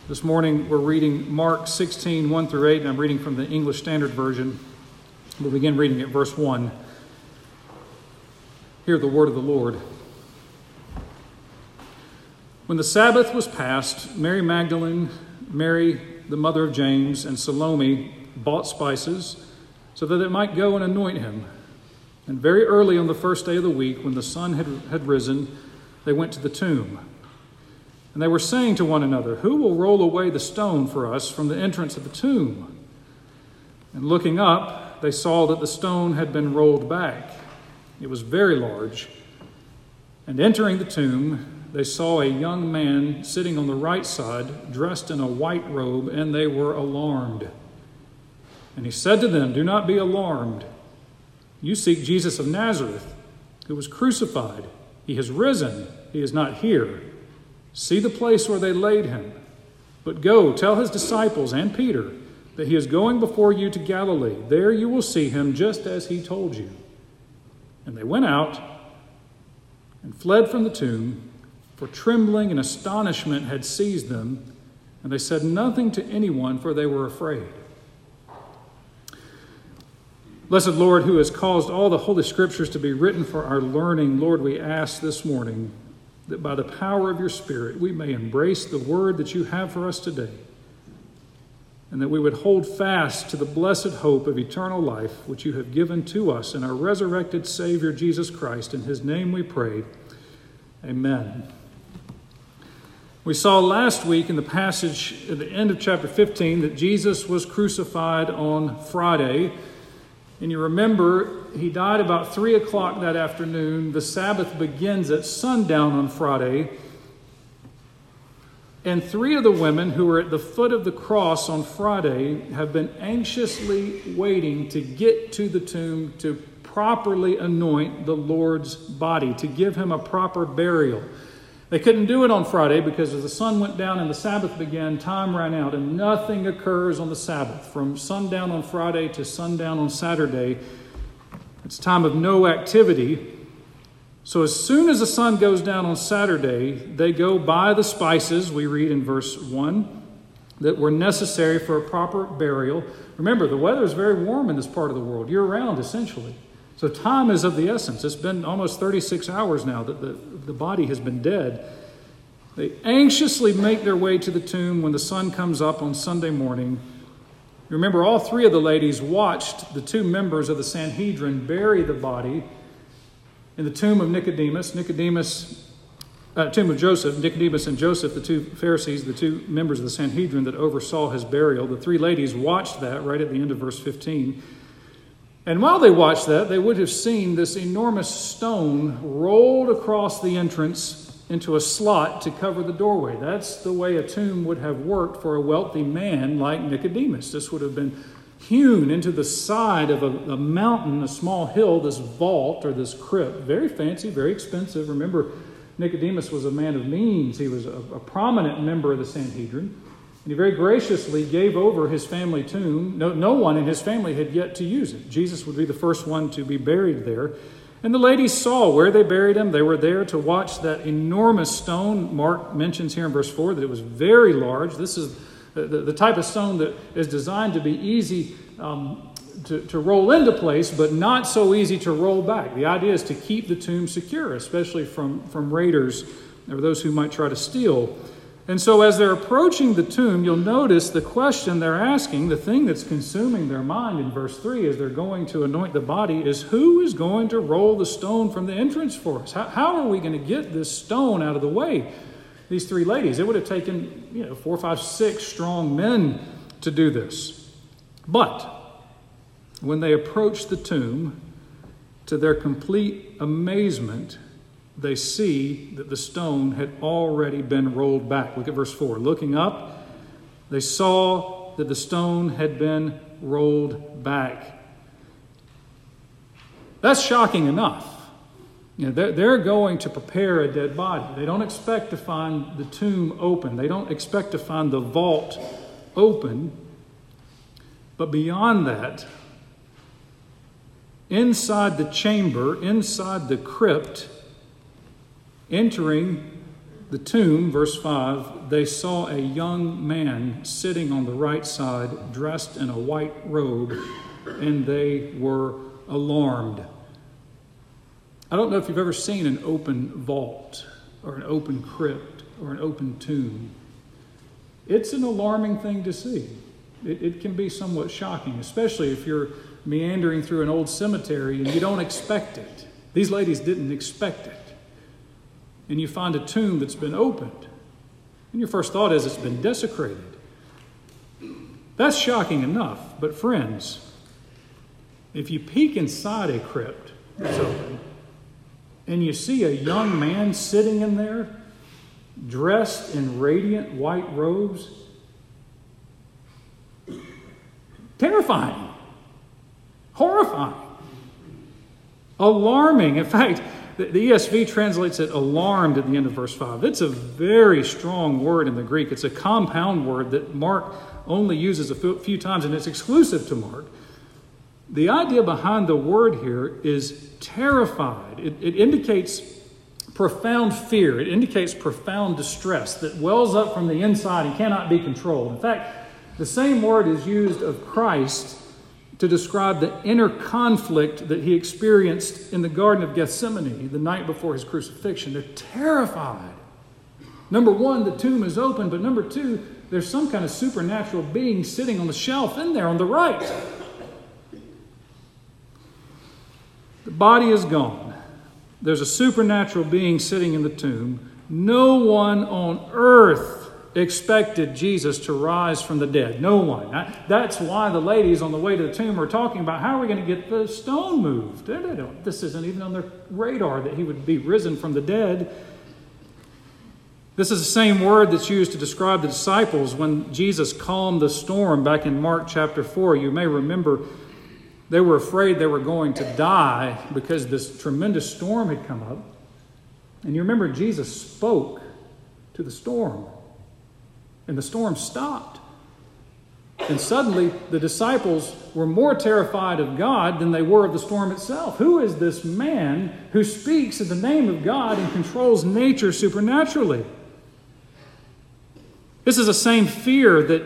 This morning we're reading Mark 16, 1 through 8, and I'm reading from the English Standard Version. We'll begin reading at verse 1. Hear the word of the Lord. When the Sabbath was past, Mary Magdalene, Mary the mother of James, and Salome bought spices so that it might go and anoint him. And very early on the first day of the week, when the sun had risen, they went to the tomb. And they were saying to one another, "Who will roll away the stone for us from the entrance of the tomb?" And looking up, they saw that the stone had been rolled back. It was very large. And entering the tomb, they saw a young man sitting on the right side, dressed in a white robe, and they were alarmed. And he said to them, "Do not be alarmed. You seek Jesus of Nazareth, who was crucified. He has risen. He is not here. See the place where they laid him. But go, tell his disciples and Peter that he is going before you to Galilee. There you will see him just as he told you." And they went out and fled from the tomb, for trembling and astonishment had seized them, and they said nothing to anyone, for they were afraid. Blessed Lord, who has caused all the Holy Scriptures to be written for our learning, Lord, we ask this morning that by the power of your Spirit we may embrace the word that you have for us today, and that we would hold fast to the blessed hope of eternal life which you have given to us in our resurrected Savior Jesus Christ. In his name we pray. Amen. We saw last week in the passage at the end of chapter 15 that Jesus was crucified on Friday. And you remember, he died about 3 o'clock that afternoon. The Sabbath begins at sundown on Friday. And 3 of the women who were at the foot of the cross on Friday have been anxiously waiting to get to the tomb to properly anoint the Lord's body, to give him a proper burial. They couldn't do it on Friday because as the sun went down and the Sabbath began, time ran out, and nothing occurs on the Sabbath. From sundown on Friday to sundown on Saturday, it's time of no activity. So as soon as the sun goes down on Saturday, they go buy the spices, we read in verse 1, that were necessary for a proper burial. Remember, the weather is very warm in this part of the world, year-round essentially. So time is of the essence. It's been almost 36 hours now that the body has been dead. They anxiously make their way to the tomb when the sun comes up on Sunday morning. Remember, all 3 of the ladies watched the 2 members of the Sanhedrin bury the body in the tomb of tomb of Joseph, Nicodemus and Joseph, the 2 Pharisees, the 2 members of the Sanhedrin that oversaw his burial. The 3 ladies watched that right at the end of verse 15. And while they watched that, they would have seen this enormous stone rolled across the entrance into a slot to cover the doorway. That's the way a tomb would have worked for a wealthy man like Nicodemus. This would have been hewn into the side of a mountain, a small hill, this vault or this crypt. Very fancy, very expensive. Remember, Nicodemus was a man of means. He was a prominent member of the Sanhedrin. And he very graciously gave over his family tomb. No one in his family had yet to use it. Jesus would be the first one to be buried there. And the ladies saw where they buried him. They were there to watch that enormous stone. Mark mentions here in verse 4 that it was very large. This is the type of stone that is designed to be easy to roll into place, but not so easy to roll back. The idea is to keep the tomb secure, especially from raiders or those who might try to steal. And so as they're approaching the tomb, you'll notice the question they're asking, the thing that's consuming their mind in verse 3 as they're going to anoint the body is, who is going to roll the stone from the entrance for us? How are we going to get this stone out of the way? These 3 ladies, it would have taken 4, 5, 6 strong men to do this. But when they approach the tomb, to their complete amazement, they see that the stone had already been rolled back. Look at verse 4. Looking up, they saw that the stone had been rolled back. That's shocking enough. They're going to prepare a dead body. They don't expect to find the tomb open. They don't expect to find the vault open. But beyond that, inside the chamber, inside the crypt, entering the tomb, verse 5, they saw a young man sitting on the right side, dressed in a white robe, and they were alarmed. I don't know if you've ever seen an open vault or an open crypt or an open tomb. It's an alarming thing to see. It can be somewhat shocking, especially if you're meandering through an old cemetery and you don't expect it. These ladies didn't expect it. And you find a tomb that's been opened. And your first thought is it's been desecrated. That's shocking enough. But friends, if you peek inside a crypt that's open and you see a young man sitting in there dressed in radiant white robes, terrifying, horrifying, alarming. In fact, the ESV translates it alarmed at the end of verse 5. It's a very strong word in the Greek. It's a compound word that Mark only uses a few times, and it's exclusive to Mark. The idea behind the word here is terrified. It indicates profound fear. It indicates profound distress that wells up from the inside and cannot be controlled. In fact, the same word is used of Christ to describe the inner conflict that he experienced in the Garden of Gethsemane the night before his crucifixion. They're terrified. Number one, the tomb is open, but number two, there's some kind of supernatural being sitting on the shelf in there on the right. The body is gone. There's a supernatural being sitting in the tomb. No one on earth expected Jesus to rise from the dead. No one. That's why the ladies on the way to the tomb are talking about how are we going to get the stone moved. This isn't even on their radar that he would be risen from the dead. This is the same word that's used to describe the disciples when Jesus calmed the storm back in Mark chapter 4. You may remember they were afraid they were going to die because this tremendous storm had come up. And you remember Jesus spoke to the storm. And the storm stopped. And suddenly the disciples were more terrified of God than they were of the storm itself. Who is this man who speaks in the name of God and controls nature supernaturally? This is the same fear that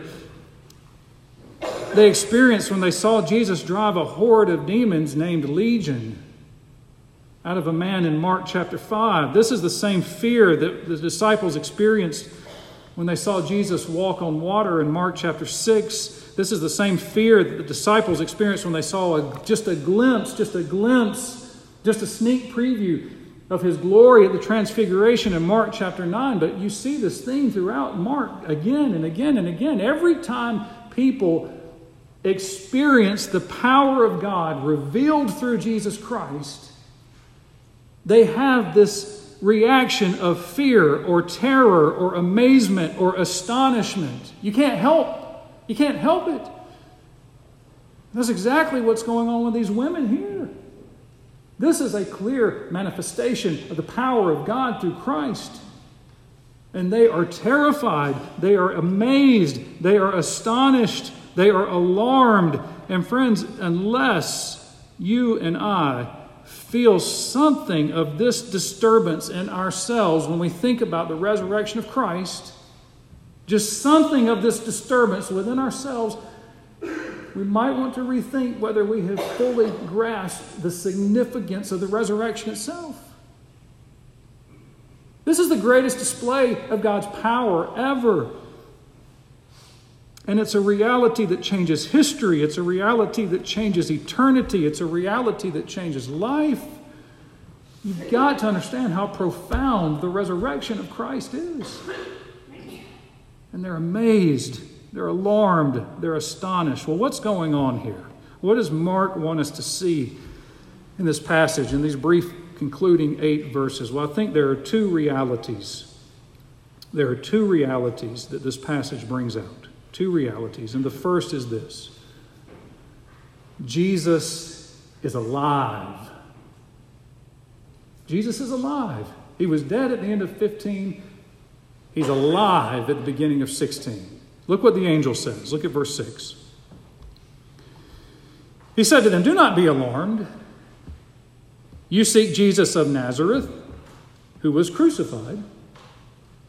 they experienced when they saw Jesus drive a horde of demons named Legion out of a man in Mark chapter 5. This is the same fear that the disciples experienced when they saw Jesus walk on water in Mark chapter 6. This is the same fear that the disciples experienced when they saw just a glimpse, just a sneak preview of his glory at the transfiguration in Mark chapter 9. But you see this theme throughout Mark again and again and again. Every time people experience the power of God revealed through Jesus Christ, they have this reaction of fear or terror or amazement or astonishment. You can't help it. That's exactly what's going on with these women here. This is a clear manifestation of the power of God through Christ. And they are terrified. They are amazed. They are astonished. They are alarmed. And friends, unless you and I feel something of this disturbance in ourselves when we think about the resurrection of Christ, just something of this disturbance within ourselves, we might want to rethink whether we have fully grasped the significance of the resurrection itself. This is the greatest display of God's power ever. And it's a reality that changes history. It's a reality that changes eternity. It's a reality that changes life. You've got to understand how profound the resurrection of Christ is. And they're amazed. They're alarmed. They're astonished. Well, what's going on here? What does Mark want us to see in this passage, in these brief concluding 8 verses? Well, I think there are two realities. There are two realities that this passage brings out. Two realities. And the first is this: Jesus is alive. Jesus is alive. He was dead at the end of 15. He's alive at the beginning of 16. Look what the angel says. Look at verse 6. He said to them, "Do not be alarmed. You seek Jesus of Nazareth, who was crucified.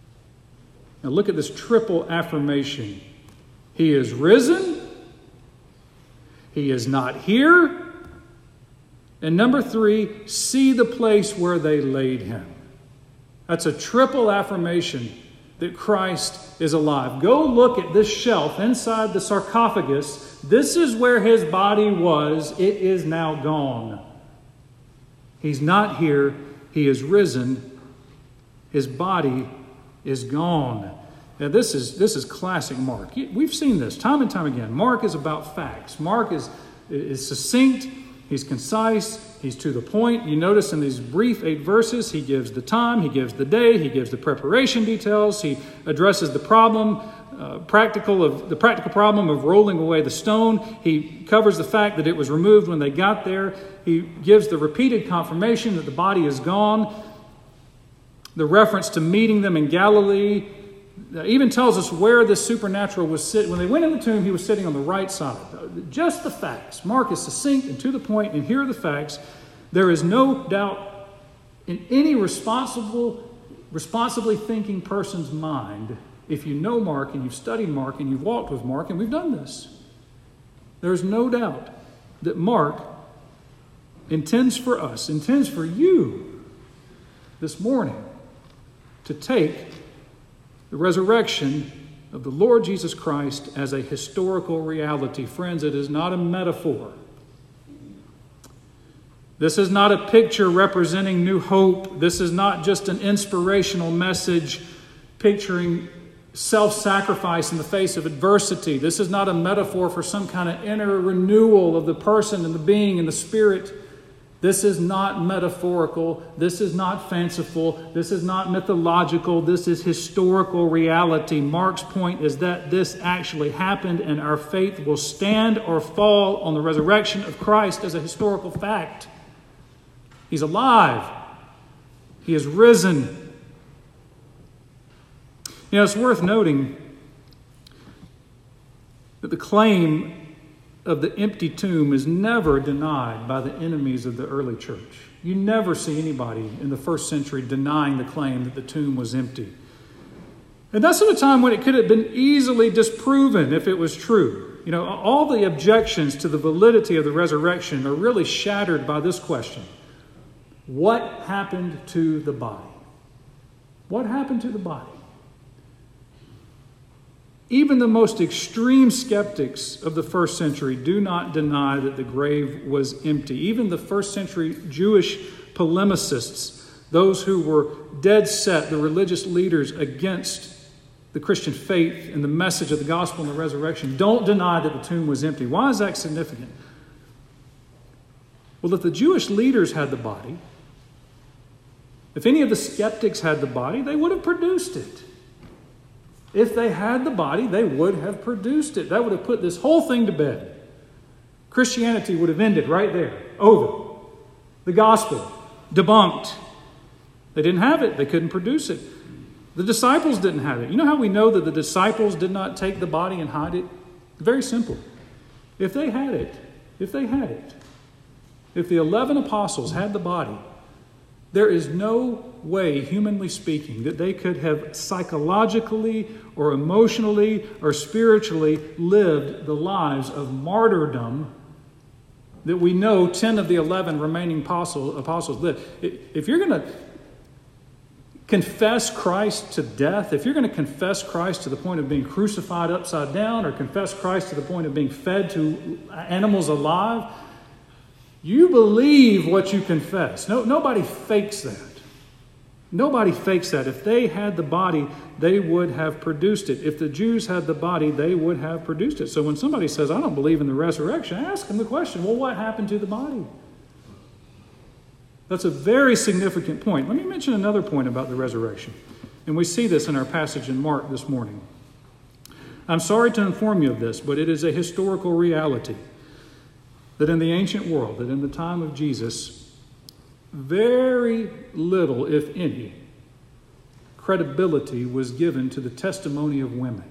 Now look at this triple affirmation. He is risen. He is not here. And number 3, see the place where they laid him. That's a triple affirmation that Christ is alive. Go look at this shelf inside the sarcophagus. This is where his body was. It is now gone. He's not here. He is risen. His body is gone. Now this is classic Mark. We've seen this time and time again. Mark is about facts. Mark is succinct. He's concise. He's to the point. You notice in these brief 8 verses, he gives the time, he gives the day, he gives the preparation details, he addresses the problem, practical problem of rolling away the stone. He covers the fact that it was removed when they got there. He gives the repeated confirmation that the body is gone. The reference to meeting them in Galilee even tells us where this supernatural was sitting. When they went in the tomb, he was sitting on the right side. Just the facts. Mark is succinct and to the point, and here are the facts. There is no doubt in any responsibly thinking person's mind, if you know Mark and you've studied Mark and you've walked with Mark, and we've done this, there's no doubt that Mark intends for you this morning to take the resurrection of the Lord Jesus Christ as a historical reality. Friends, it is not a metaphor. This is not a picture representing new hope. This is not just an inspirational message picturing self-sacrifice in the face of adversity. This is not a metaphor for some kind of inner renewal of the person and the being and the spirit. This is not metaphorical. This is not fanciful. This is not mythological. This is historical reality. Mark's point is that this actually happened, and our faith will stand or fall on the resurrection of Christ as a historical fact. He's alive. He is risen. You know, it's worth noting that the claim of the empty tomb is never denied by the enemies of the early church. You never see anybody in the first century denying the claim that the tomb was empty. And that's at a time when it could have been easily disproven if it was true. You know, all the objections to the validity of the resurrection are really shattered by this question. What happened to the body? What happened to the body? Even the most extreme skeptics of the first century do not deny that the grave was empty. Even the first century Jewish polemicists, those who were dead set, the religious leaders against the Christian faith and the message of the gospel and the resurrection, don't deny that the tomb was empty. Why is that significant? Well, if the Jewish leaders had the body, if any of the skeptics had the body, they would have produced it. If they had the body, they would have produced it. That would have put this whole thing to bed. Christianity would have ended right there. Over. The gospel. Debunked. They didn't have it. They couldn't produce it. The disciples didn't have it. You know how we know that the disciples did not take the body and hide it? Very simple. If they had it, if the 11 apostles had the body, there is no way, humanly speaking, that they could have psychologically or emotionally or spiritually lived the lives of martyrdom that we know 10 of the 11 remaining apostles lived. If you're going to confess Christ to death, if you're going to confess Christ to the point of being crucified upside down or confess Christ to the point of being fed to animals alive, you believe what you confess. Nobody fakes that. Nobody fakes that. If they had the body, they would have produced it. If the Jews had the body, they would have produced it. So when somebody says, I don't believe in the resurrection, I ask them the question, well, what happened to the body? That's a very significant point. Let me mention another point about the resurrection. And we see this in our passage in Mark this morning. I'm sorry to inform you of this, but it is a historical reality that in the ancient world, that in the time of Jesus, very little, if any, credibility was given to the testimony of women.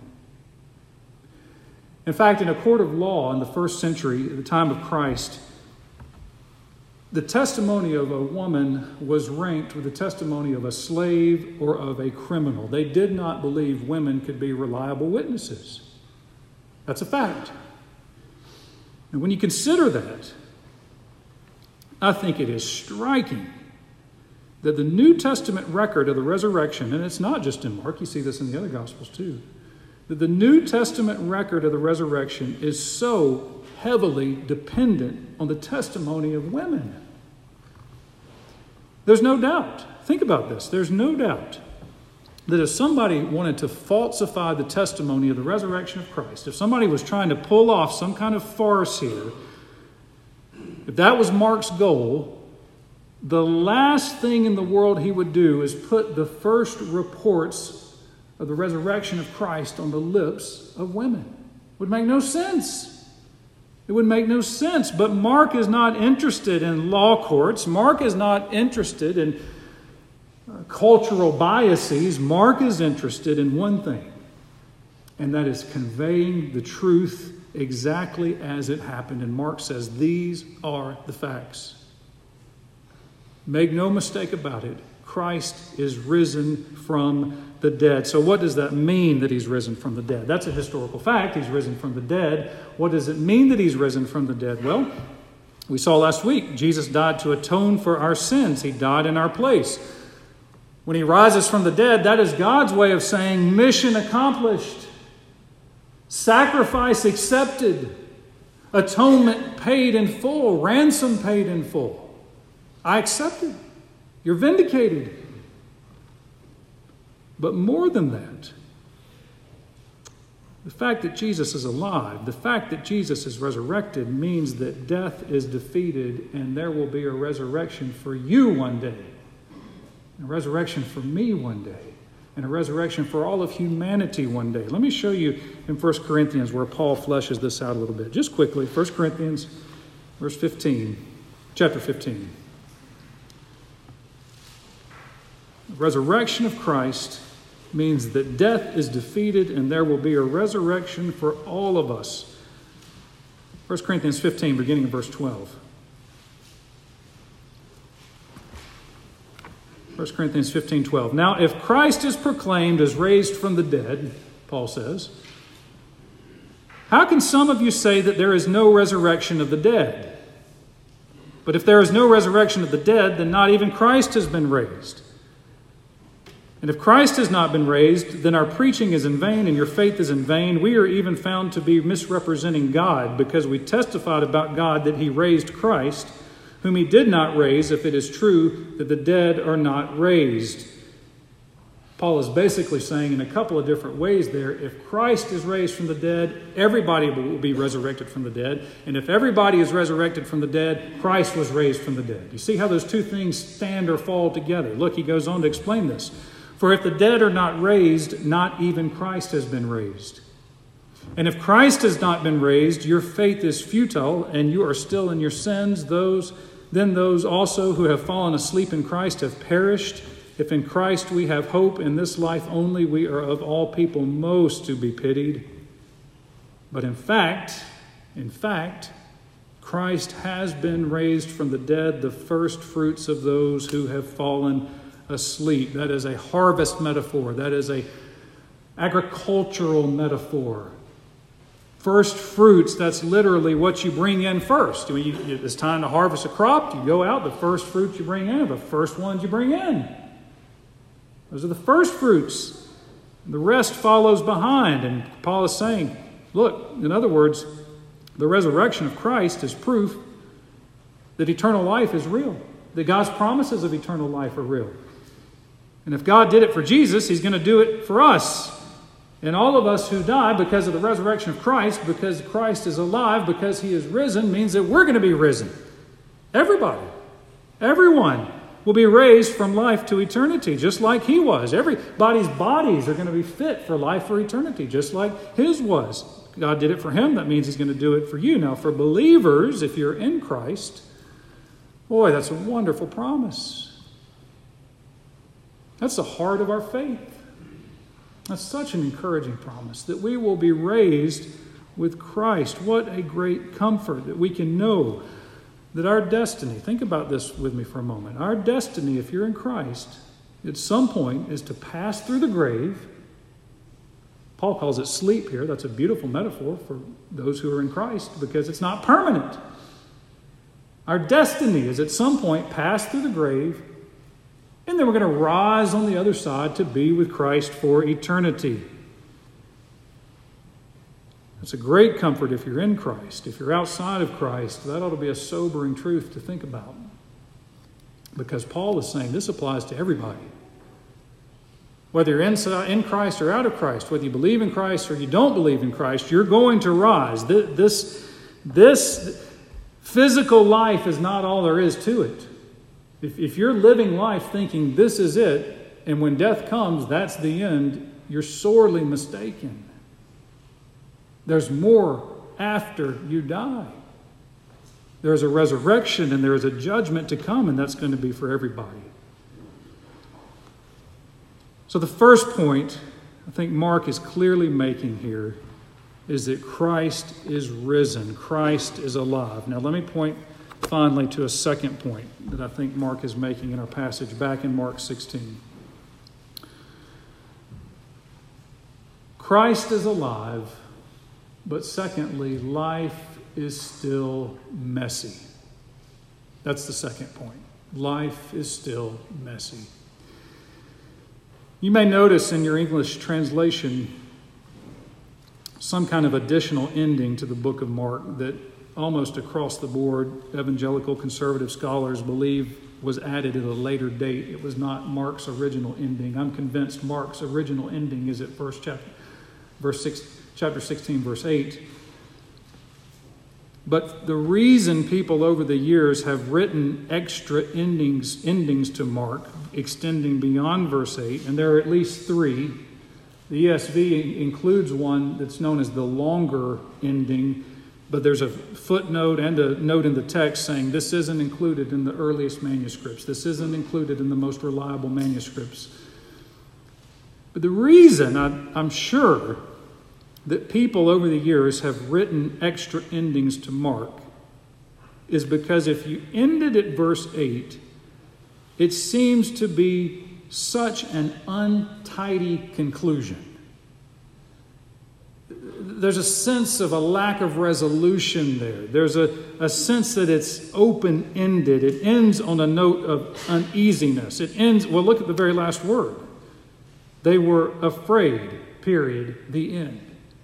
In fact, in a court of law in the first century, at the time of Christ, the testimony of a woman was ranked with the testimony of a slave or of a criminal. They did not believe women could be reliable witnesses. That's a fact. And when you consider that, I think it is striking that the New Testament record of the resurrection, and it's not just in Mark, you see this in the other Gospels too, that the New Testament record of the resurrection is so heavily dependent on the testimony of women. There's no doubt. Think about this. There's no doubt that if somebody wanted to falsify the testimony of the resurrection of Christ, if somebody was trying to pull off some kind of farce here, if that was Mark's goal, the last thing in the world he would do is put the first reports of the resurrection of Christ on the lips of women. It would make no sense. It would make no sense. But Mark is not interested in law courts. Mark is not interested in cultural biases. Mark is interested in one thing, and that is conveying the truth exactly as it happened. And Mark says, these are the facts. Make no mistake about it. Christ is risen from the dead. So what does that mean that he's risen from the dead? That's a historical fact. He's risen from the dead. What does it mean that he's risen from the dead? Well, we saw last week, Jesus died to atone for our sins. He died in our place. When he rises from the dead, that is God's way of saying mission accomplished, sacrifice accepted, atonement paid in full, ransom paid in full. I accept it. You're vindicated. But more than that, the fact that Jesus is alive, the fact that Jesus is resurrected means that death is defeated and there will be a resurrection for you one day, a resurrection for me one day, and a resurrection for all of humanity one day. Let me show you in 1 Corinthians where Paul fleshes this out a little bit. Just quickly, 1 Corinthians chapter 15. The resurrection of Christ means that death is defeated and there will be a resurrection for all of us. 1 Corinthians 15, beginning in verse 12. 1 Corinthians 15, 12. Now, if Christ is proclaimed as raised from the dead, Paul says, how can some of you say that there is no resurrection of the dead? But if there is no resurrection of the dead, then not even Christ has been raised. And if Christ has not been raised, then our preaching is in vain and your faith is in vain. We are even found to be misrepresenting God because we testified about God that he raised Christ, whom he did not raise, if it is true that the dead are not raised. Paul is basically saying in a couple of different ways there, if Christ is raised from the dead, everybody will be resurrected from the dead. And if everybody is resurrected from the dead, Christ was raised from the dead. You see how those two things stand or fall together? Look, he goes on to explain this. For if the dead are not raised, not even Christ has been raised. And if Christ has not been raised, your faith is futile, and you are still in your sins. Then those also who have fallen asleep in Christ have perished. If in Christ we have hope in this life only, we are of all people most to be pitied. But in fact, Christ has been raised from the dead, the first fruits of those who have fallen asleep. That is a harvest metaphor. That is a agricultural metaphor. First fruits, that's literally what you bring in first. When it's time to harvest a crop, you go out, the first fruits you bring in are the first ones you bring in. Those are the first fruits. The rest follows behind. And Paul is saying, look, in other words, the resurrection of Christ is proof that eternal life is real, that God's promises of eternal life are real. And if God did it for Jesus, he's going to do it for us. And all of us who die because of the resurrection of Christ, because Christ is alive, because he is risen, means that we're going to be risen. Everybody, everyone will be raised from life to eternity, just like he was. Everybody's bodies are going to be fit for life for eternity, just like his was. God did it for him. That means he's going to do it for you. Now, for believers, if you're in Christ, boy, that's a wonderful promise. That's the heart of our faith. That's such an encouraging promise that we will be raised with Christ. What a great comfort that we can know that our destiny, think about this with me for a moment. Our destiny, if you're in Christ, at some point is to pass through the grave. Paul calls it sleep here. That's a beautiful metaphor for those who are in Christ because it's not permanent. Our destiny is at some point pass through the grave, and then we're going to rise on the other side to be with Christ for eternity. It's a great comfort if you're in Christ. If you're outside of Christ, that ought to be a sobering truth to think about. Because Paul is saying this applies to everybody. Whether you're in Christ or out of Christ, whether you believe in Christ or you don't believe in Christ, you're going to rise. This physical life is not all there is to it. If you're living life thinking this is it, and when death comes, that's the end, you're sorely mistaken. There's more after you die. There's a resurrection and there is a judgment to come, and that's going to be for everybody. So the first point I think Mark is clearly making here is that Christ is risen. Christ is alive. Now let me point finally to a second point that I think Mark is making in our passage back in Mark 16. Christ is alive, but secondly, life is still messy. That's the second point. Life is still messy. You may notice in your English translation some kind of additional ending to the book of Mark that almost across the board evangelical conservative scholars believe was added at a later date. It was not Mark's original ending. I'm convinced Mark's original ending is at chapter 16, verse 8. But the reason people over the years have written extra endings to Mark, extending beyond verse 8, and there are at least three. The ESV includes one that's known as the longer ending, but there's a footnote and a note in the text saying this isn't included in the earliest manuscripts. This isn't included in the most reliable manuscripts. But the reason I'm sure that people over the years have written extra endings to Mark is because if you ended at verse 8, it seems to be such an untidy conclusion. There's a sense of a lack of resolution there. There's a sense that it's open-ended. It ends on a note of uneasiness. It ends, well, look at the very last word. They were afraid, period, the end.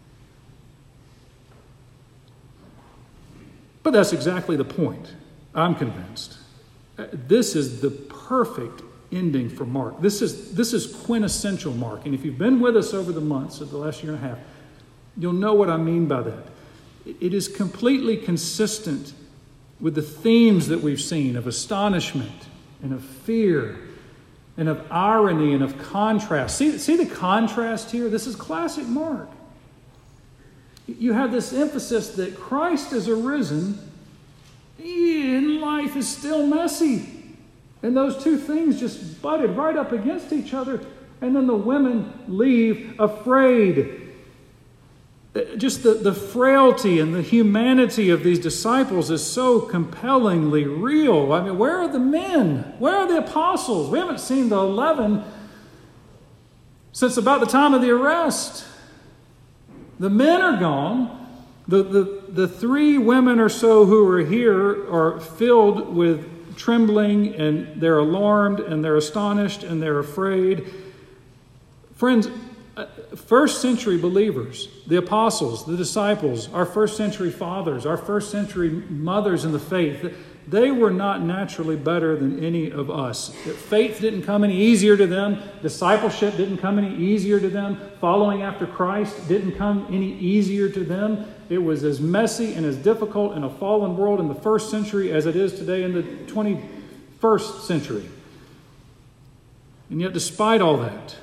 But that's exactly the point, I'm convinced. This is the perfect ending for Mark. This is quintessential Mark. And if you've been with us over the months of the last year and a half, you'll know what I mean by that. It is completely consistent with the themes that we've seen of astonishment and of fear and of irony and of contrast. See the contrast here? This is classic Mark. You have this emphasis that Christ is arisen and life is still messy. And those two things just butted right up against each other. And then the women leave afraid. Just the frailty and the humanity of these disciples is so compellingly real. I mean, where are the men? Where are the apostles? We haven't seen the 11 since about the time of the arrest. The men are gone. The three women or so who are here are filled with trembling, and they're alarmed, and they're astonished, and they're afraid. Friends, first century believers, the apostles, the disciples, our first century fathers, our first century mothers in the faith, they were not naturally better than any of us. Faith didn't come any easier to them. Discipleship didn't come any easier to them. Following after Christ didn't come any easier to them. It was as messy and as difficult in a fallen world in the first century as it is today in the 21st century. And yet despite all that,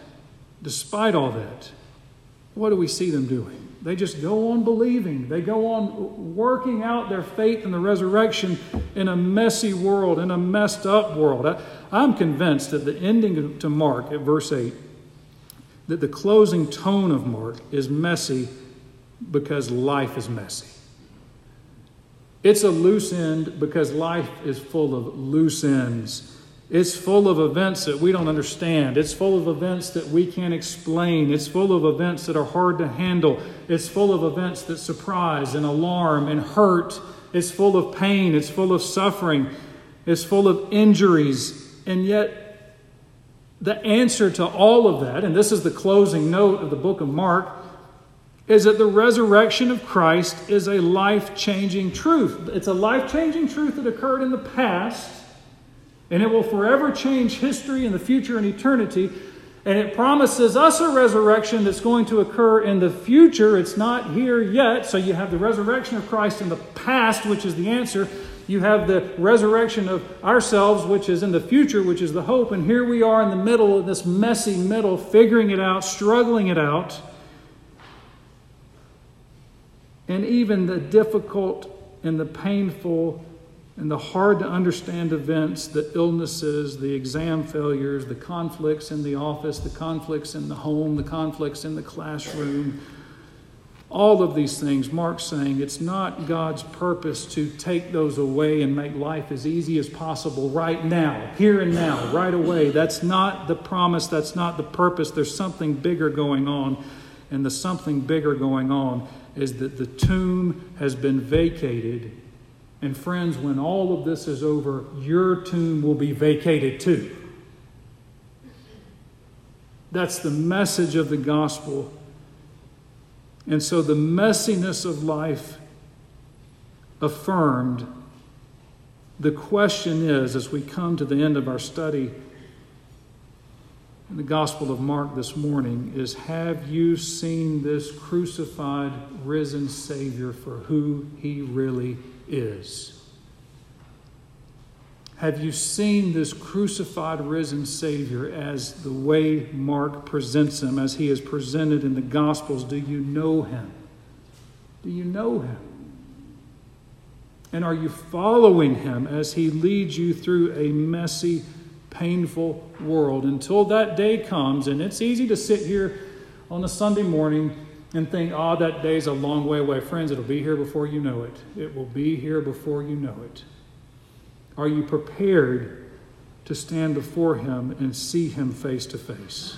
what do we see them doing? They just go on believing. They go on working out their faith in the resurrection in a messy world, in a messed up world. I'm convinced that the ending to Mark at verse 8, that the closing tone of Mark is messy because life is messy. It's a loose end because life is full of loose ends. It's full of events that we don't understand. It's full of events that we can't explain. It's full of events that are hard to handle. It's full of events that surprise and alarm and hurt. It's full of pain. It's full of suffering. It's full of injuries. And yet, the answer to all of that, and this is the closing note of the book of Mark, is that the resurrection of Christ is a life-changing truth. It's a life-changing truth that occurred in the past, and it will forever change history in the future and eternity. And it promises us a resurrection that's going to occur in the future. It's not here yet. So you have the resurrection of Christ in the past, which is the answer. You have the resurrection of ourselves, which is in the future, which is the hope. And here we are in the middle of this messy middle, figuring it out, struggling it out. And even the difficult and the painful and the hard to understand events, the illnesses, the exam failures, the conflicts in the office, the conflicts in the home, the conflicts in the classroom, all of these things, Mark's saying it's not God's purpose to take those away and make life as easy as possible right now, here and now, right away. That's not the promise. That's not the purpose. There's something bigger going on. And the something bigger going on is that the tomb has been vacated. And friends, when all of this is over, your tomb will be vacated too. That's the message of the gospel. And so the messiness of life affirmed, the question is, as we come to the end of our study in the Gospel of Mark this morning, is have you seen this crucified, risen Savior for who he really is? Have you seen this crucified, risen Savior as the way Mark presents him, as he is presented in the Gospels? Do you know him? Do you know him? And are you following him as he leads you through a messy, painful world until that day comes? And it's easy to sit here on a Sunday morning and think, oh, that day's a long way away. Friends, it'll be here before you know it. It will be here before you know it. Are you prepared to stand before him and see him face to face?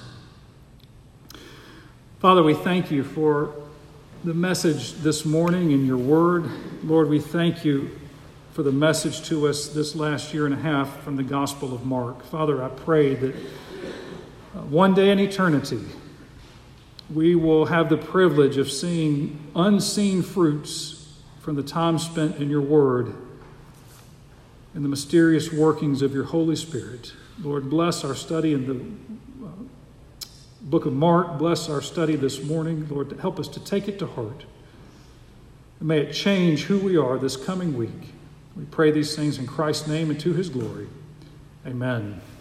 Father, we thank you for the message this morning in your word. Lord, we thank you for the message to us this last year and a half from the Gospel of Mark. Father, I pray that one day in eternity, we will have the privilege of seeing unseen fruits from the time spent in your word and the mysterious workings of your Holy Spirit. Lord, bless our study in the book of Mark. Bless our study this morning. Lord, help us to take it to heart. And may it change who we are this coming week. We pray these things in Christ's name and to his glory. Amen.